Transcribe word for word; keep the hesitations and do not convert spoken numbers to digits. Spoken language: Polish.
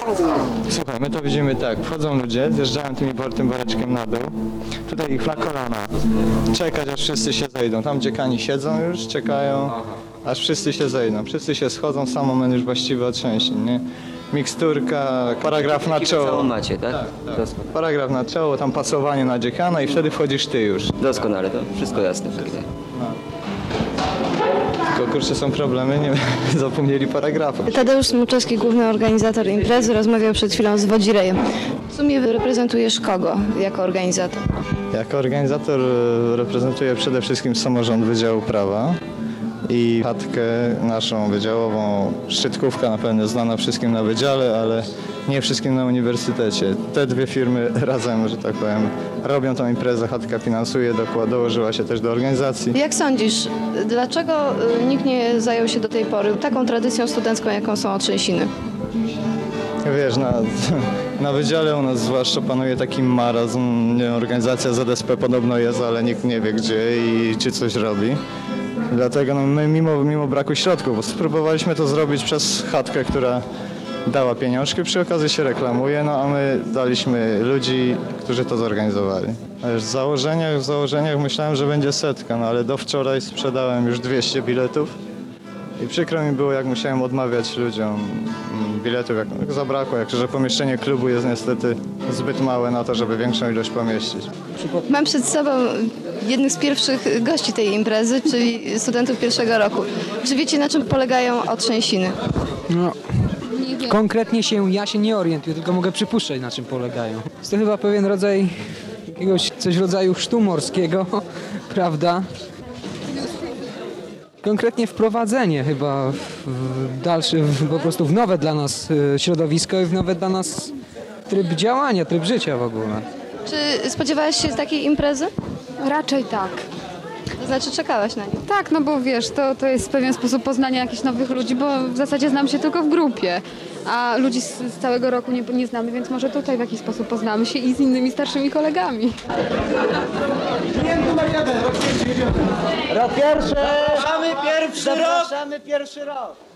Słuchaj, my to widzimy tak, wchodzą ludzie, zjeżdżają tymi, tym woreczkiem na dół, tutaj ich na kolana, czekać aż wszyscy się zejdą, tam dziekani siedzą już, czekają, aż wszyscy się zejdą, wszyscy się schodzą, sam moment już właściwy otrzęsień, nie? Miksturka, paragraf na Całą czoło, macie, tak? tak. Doskonale. Paragraf na czoło, tam pasowanie na dziekana i wtedy wchodzisz ty już. Doskonale, to wszystko jasne. Tutaj. Tylko kurczę, są problemy, nie zapomnieli paragrafu. Tadeusz Smuczewski, główny organizator imprezy, rozmawiał przed chwilą z Wodzirejem. W sumie reprezentujesz kogo jako organizator? Jako organizator e, reprezentuję przede wszystkim samorząd Wydziału Prawa i chatkę naszą wydziałową. Szczytkówka na pewno znana wszystkim na wydziale, ale nie wszystkim na uniwersytecie. Te dwie firmy razem, że tak powiem, robią tą imprezę, chatka finansuje, dokład, dołożyła się też do organizacji. Jak sądzisz, dlaczego y, nikt nie zajął się do tej pory taką tradycją studencką, jaką są otrzęsiny? Wiesz, na, na wydziale u nas zwłaszcza panuje taki marazm, nie, organizacja Z S P podobno jest, ale nikt nie wie gdzie i czy coś robi. Dlatego no, my mimo, mimo braku środków spróbowaliśmy to zrobić przez chatkę, która dała pieniążki, przy okazji się reklamuje, no a my daliśmy ludzi, którzy to zorganizowali. Wiesz, w założeniach, w założeniach myślałem, że będzie setka, no ale do wczoraj sprzedałem już dwieście biletów. I przykro mi było, jak musiałem odmawiać ludziom biletów, jak, jak zabrakło, jak że pomieszczenie klubu jest niestety zbyt małe na to, żeby większą ilość pomieścić. Mam przed sobą jednych z pierwszych gości tej imprezy, czyli studentów pierwszego roku. Czy wiecie, na czym polegają otrzęsiny? No, konkretnie się ja się nie orientuję, tylko mogę przypuszczać, na czym polegają. Jest to chyba pewien rodzaj jakiegoś coś w rodzaju chrztu morskiego, prawda? Konkretnie wprowadzenie chyba w dalszy, w, po prostu w nowe dla nas y, środowisko i w nowe dla nas tryb działania, tryb życia w ogóle. Czy spodziewałaś się takiej imprezy? Raczej tak. To znaczy czekałaś na nią? Tak, no bo wiesz, to, to jest pewien sposób poznania jakichś nowych ludzi, bo w zasadzie znam się tylko w grupie, a ludzi z, z całego roku nie, nie znamy, więc może tutaj w jakiś sposób poznamy się i z innymi starszymi kolegami. Rok pierwszy! Zapraszamy pierwszy rok! Zapraszamy pierwszy rok!